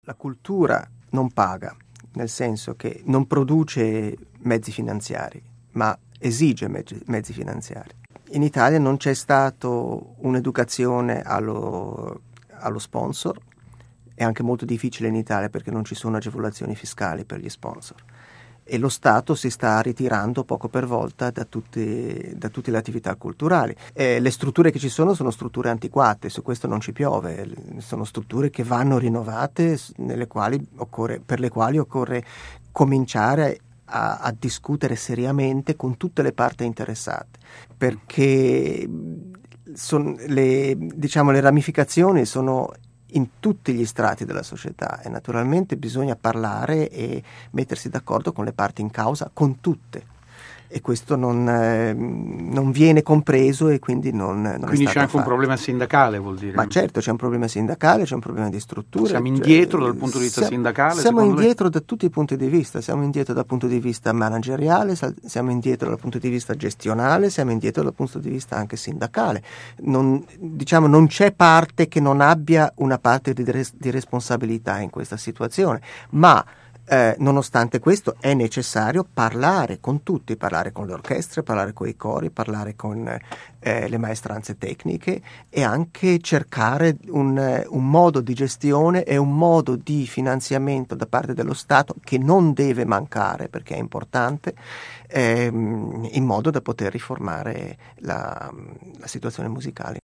La cultura non paga, nel senso che non produce mezzi finanziari, ma esige mezzi finanziari. In Italia non c'è stato un'educazione allo sponsor, è anche molto difficile in Italia perché non ci sono agevolazioni fiscali per gli sponsor e lo Stato si sta ritirando poco per volta da tutte le attività culturali. Le strutture che ci sono strutture antiquate, su questo non ci piove, sono strutture che vanno rinnovate, per le quali occorre cominciare a discutere seriamente con tutte le parti interessate, perché le ramificazioni sono in tutti gli strati della società e naturalmente bisogna parlare e mettersi d'accordo con le parti in causa, con tutte. E questo non viene compreso e quindi non è Quindi stato c'è anche un fatto. problema sindacale, vuol dire? Ma certo, c'è un problema sindacale, c'è un problema di strutture. Siamo indietro dal punto di vista sindacale? Siamo indietro da tutti i punti di vista, siamo indietro dal punto di vista manageriale, siamo indietro dal punto di vista gestionale, siamo indietro dal punto di vista anche sindacale. Non c'è parte che non abbia una parte di responsabilità in questa situazione, ma nonostante questo è necessario parlare con tutti, parlare con le orchestre, parlare con i cori, parlare con le maestranze tecniche e anche cercare un modo di gestione e un modo di finanziamento da parte dello Stato che non deve mancare perché è importante, in modo da poter riformare la situazione musicale.